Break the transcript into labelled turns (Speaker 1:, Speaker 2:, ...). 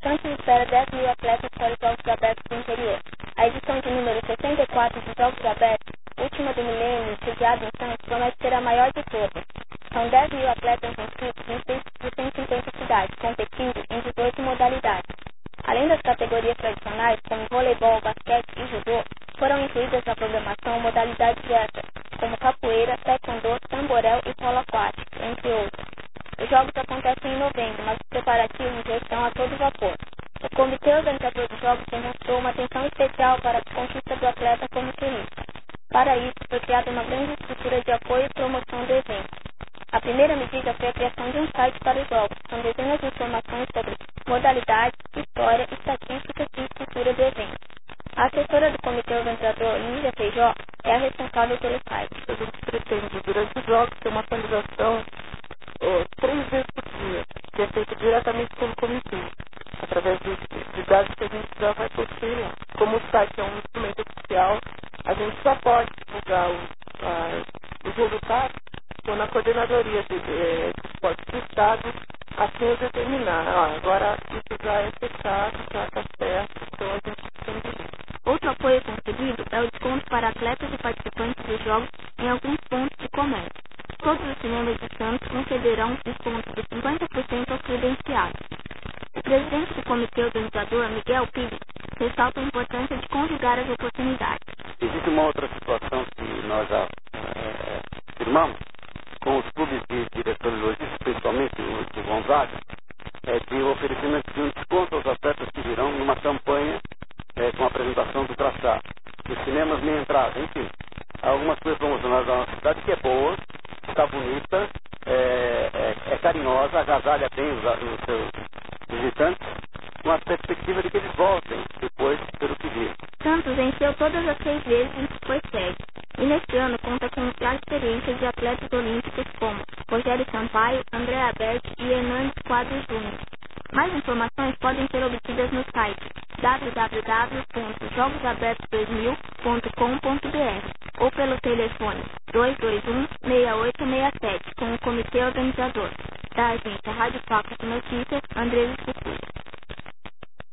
Speaker 1: Santos espera 10 mil atletas para os Jogos Abertos do Interior. A edição de número 64 dos Jogos Abertos, última do milênio, sediada em Santos, promete ser a maior de todas. São 10 mil atletas inscritos em 150 cidades, competindo em 18 modalidades. Além das categorias tradicionais, como voleibol, basquete e judô, foram incluídas na programação modalidades diversas, como capoeira, taekwondo, tamborel e polo aquático, entre outras. Os jogos acontecem em novembro, mas os preparativos já estão a todo vapor. O comitê organizador dos jogos demonstrou uma atenção especial para a conquista do atleta como turista. Para isso, foi criada uma grande estrutura de apoio e promoção do evento. A primeira medida foi a criação de um site para os jogos, com dezenas de informações sobre modalidades, história, estatísticas e estrutura do evento. A assessora do comitê organizador, Lígia Feijó, é a responsável pelo site.
Speaker 2: A gente pretende, durante os jogos, ter uma atualização 3 vezes por dia, que é feito diretamente pelo comitê, através de dados que a gente já vai possuir lá. Como o site é um instrumento oficial, a gente só pode divulgar os resultados quando a coordenadoria de esportes do Estado assim o determinar. Agora isso já é fechado, já está certo, então a gente tem que ir.
Speaker 1: Outro apoio concedido é o desconto para atletas e participantes dos jogos em alguns pontos de comércio. Todos os cinemas de Santos concederão desconto de 50% aos credenciados. O presidente do comitê organizador, Miguel Pires, ressalta a importância de conjugar as oportunidades.
Speaker 3: Existe uma outra situação que nós já firmamos com os clubes de diretores logísticos, principalmente o de Gonzaga, de oferecimento de um desconto aos atletas que virão numa campanha com a apresentação do traçado. Os cinemas nem entrada, enfim. Algumas coisas promocionadas da nossa cidade que é boa, está bonita, é carinhosa, agasalha bem os seus visitantes, com a perspectiva de que eles voltem depois pelo que viram.
Speaker 1: Santos venceu todas as 6 vezes em que foi sede, e neste ano conta com a experiência de atletas olímpicos como Rogério Sampaio, André Aberti e Hernandes Quadros Júnior. Mais informações podem ser obtidas no site www.jogosabertos2000.com.br ou pelo telefone 221-6867 com o comitê organizador. Da agência Rádio Fox de Notícias, André Fukuda.